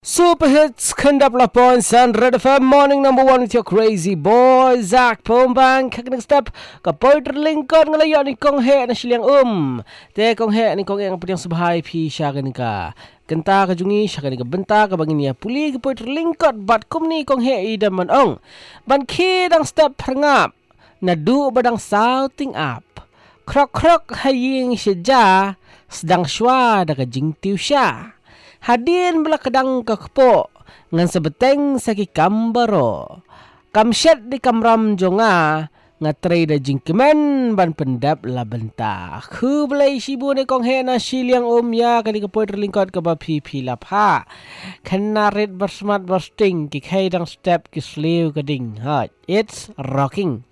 Super Hits Kendap Lapon San Red FM Morning number 1 with your crazy boy Zach Pombang Kag next step Kapoy terlingkod ngalayo ni kong he na siliang Te kong he ni kong yang putyang subhay pi siya ka Kenta ka jungi siya ka benta ka bangin niya puli kapoy terlingkod Bat kum ni kong he ida manong Ban kidang step perngap Nadu badang shouting up Krok krok haying siya ja Sedang sywa da ka jingtiw siya Hadin bela kedang kepo ngan sebeteng saki kambaro. Kamsyat di kamram jonga ngatray da jingkimen ban pendap la benta. Ku belai sibu ni kong he na siliang ya kani kepoy terlingkod ke bapi pilapha. Kenarit bersemat bersting ki kaidang step ki sliu keding hot. It's rocking.